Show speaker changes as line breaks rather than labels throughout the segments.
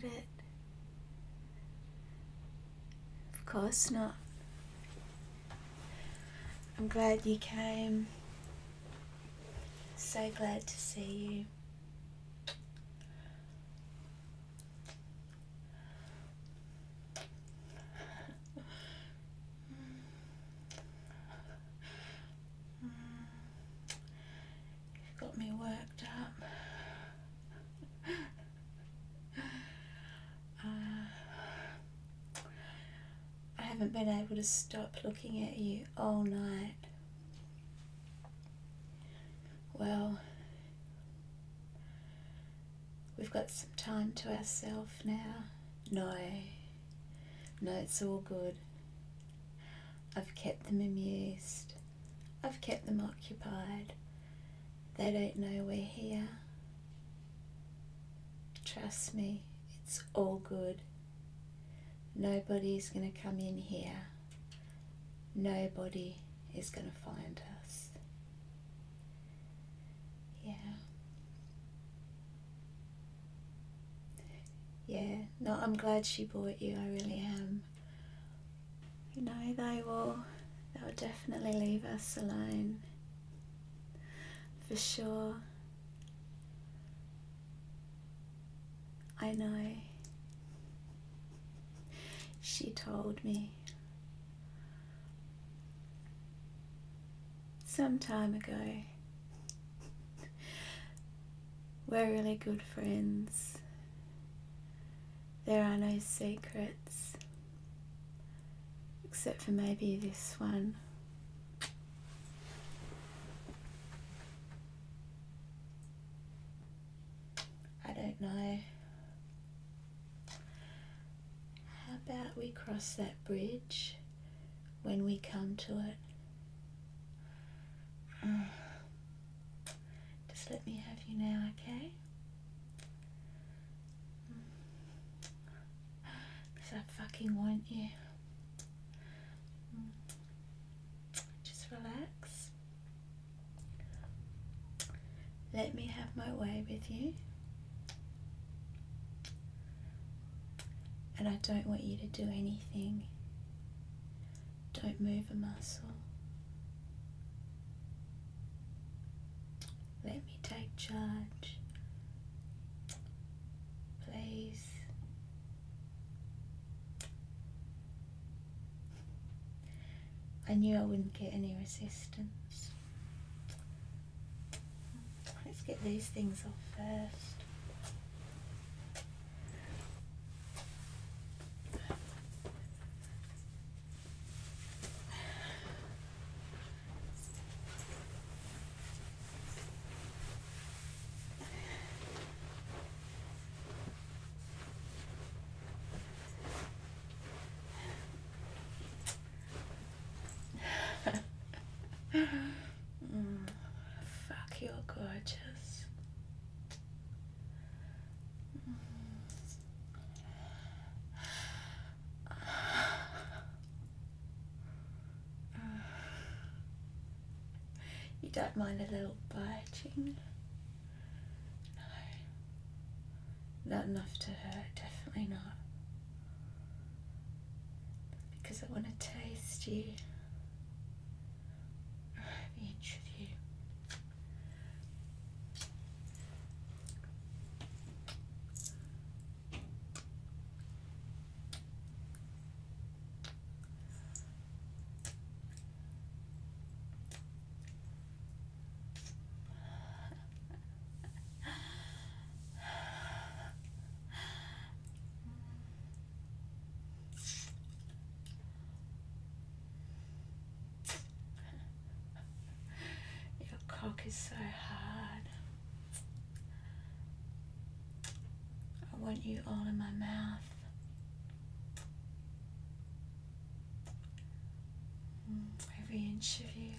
it. Of course not. I'm glad you came. So glad to see you. You've got me worked up. I haven't been able to stop looking at you all night. Well, we've got some time to ourselves now. No, it's all good. I've kept them amused. I've kept them occupied. They don't know we're here. Trust me, it's all good. Nobody's going to come in here. Nobody is going to find us. Yeah, no, I'm glad she bought you, I really am. You know, they will definitely leave us alone. For sure. I know. She told me. Some time ago. We're really good friends. There are no secrets. Except for maybe this one. I don't know. How about we cross that bridge when we come to it? Just let me have you now, okay? Because I fucking want you. Just relax. Let me have my way with you. And I don't want you to do anything. Don't move a muscle. Let me take charge. Please. I knew I wouldn't get any resistance. Let's get these things off first. Fuck, you're gorgeous. You don't mind a little biting? No. Not enough to hurt, definitely not. Because I want to taste you. Every inch of you. Your cock is so hard. I want you all in my mouth. Every inch of you.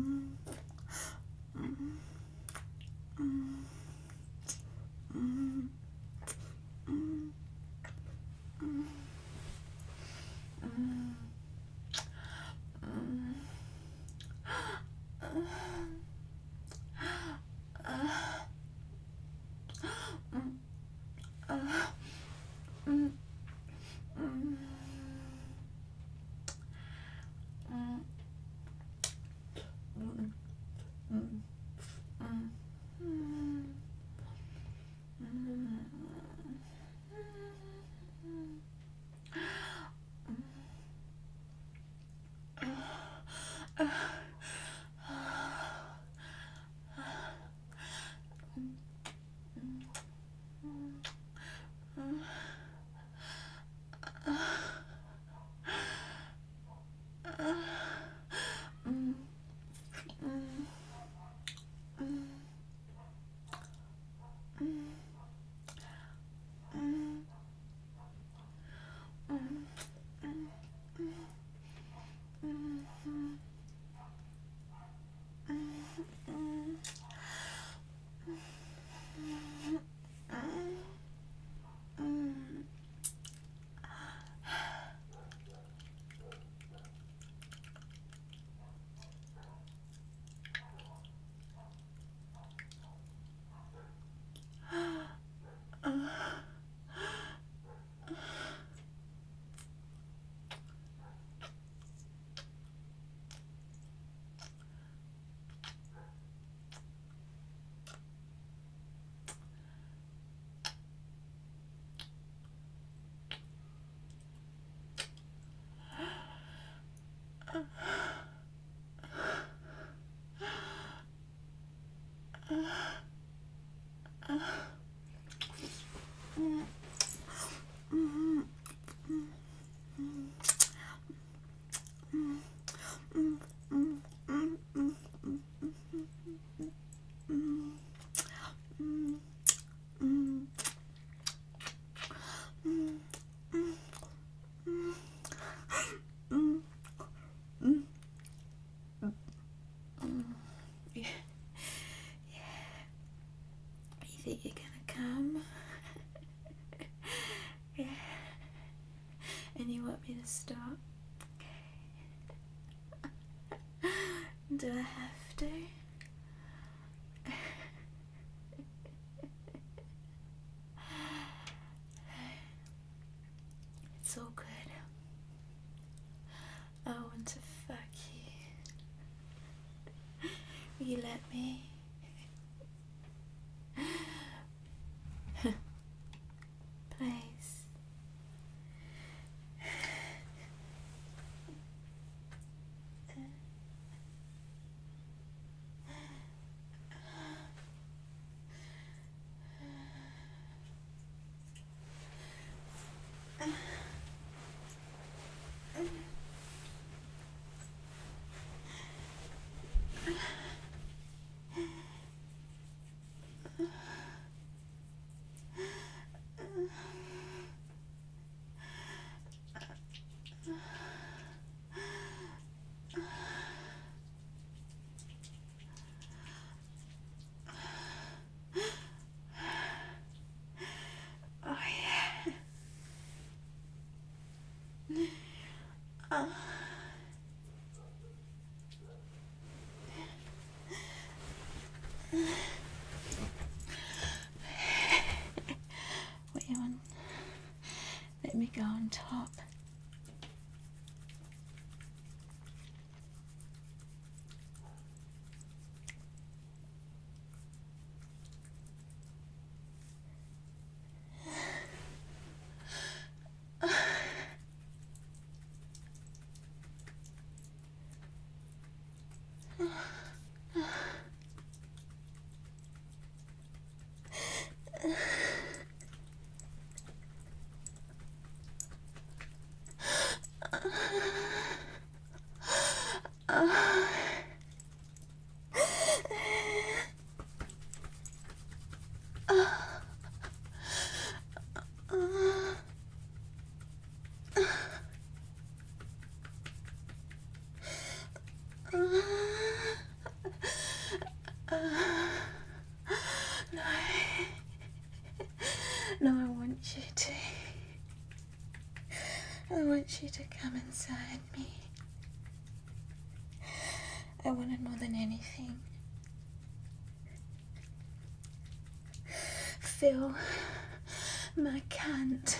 You think you're gonna come? Yeah. And you want me to stop? Do I have to? It's all good. I want to fuck you. Will you let me? Please. Oh yeah. What you want? Let me go on top. you to come inside me. I want it more than anything. Fill my cunt.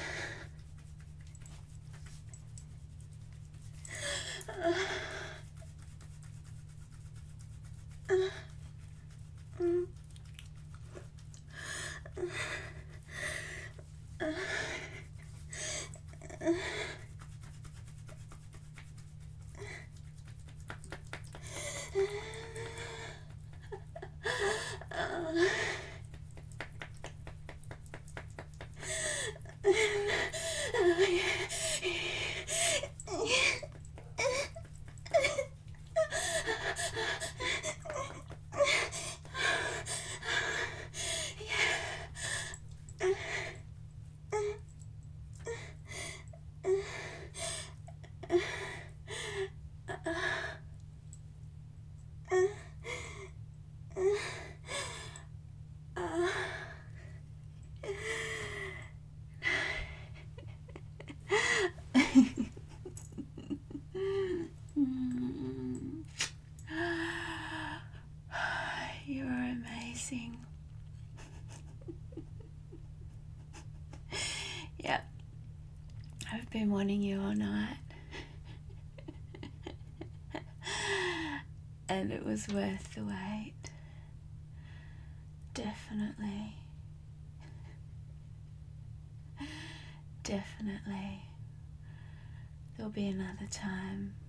You're amazing. Yep, I've been wanting you all night. And it was worth the wait. Definitely. Definitely. There'll be another time.